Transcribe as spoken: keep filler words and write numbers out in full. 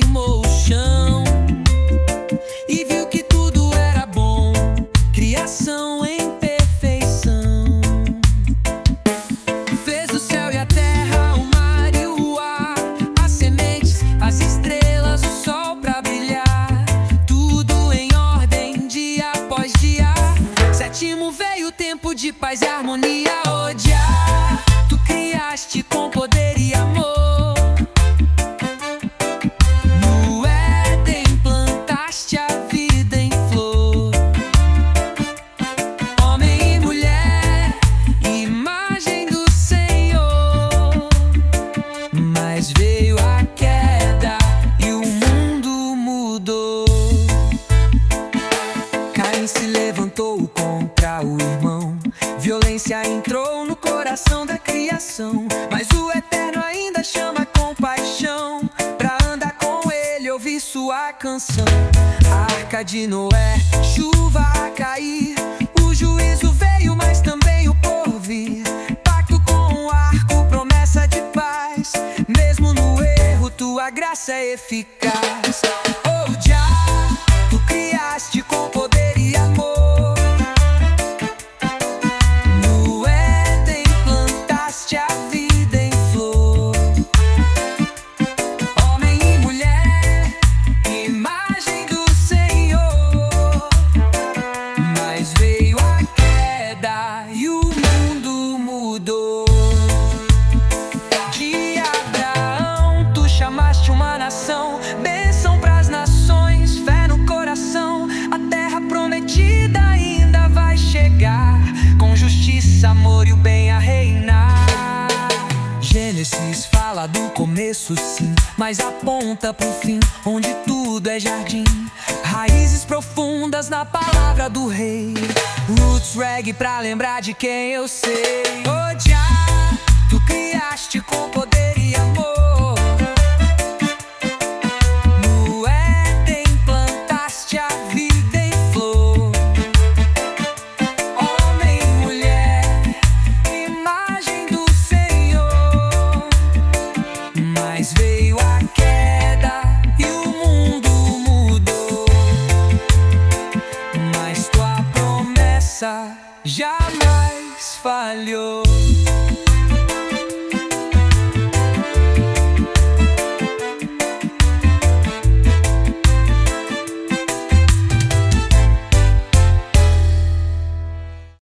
formou o chão e viu que tudo era bom, criação em perfeição. Fez o céu e a terra, o mar e o ar, as sementes, as estrelas, o sol pra brilhar, tudo em ordem, dia após dia. Sétimo veio o tempo de paz e harmonia. Odiar, tu criaste com poder e amor. No Éden plantaste a vida em flor. Homem e mulher, imagem do Senhor. Mas veio a queda e o mundo mudou. Caim se levantou contra o irmão. Violência entrou no coração da criação, mas o Eterno ainda chama compaixão pra andar com ele, ouvir sua canção. Arca de Noé, chuva a cair, o juízo veio, mas também o porvir. Pacto com o arco, promessa de paz, mesmo no erro tua graça é eficaz. Oh, Jah, tu criaste com poder e amor. Uma nação, bênção pras nações, fé no coração. A terra prometida ainda vai chegar, com justiça, amor e o bem a reinar. Gênesis fala do começo, sim, mas aponta pro fim, onde tudo é jardim. Raízes profundas na palavra do rei. Roots reggae pra lembrar de quem eu sei. Oh, Jah, tu criaste com poder e amor. Mas veio a queda e o mundo mudou, mas tua promessa jamais falhou.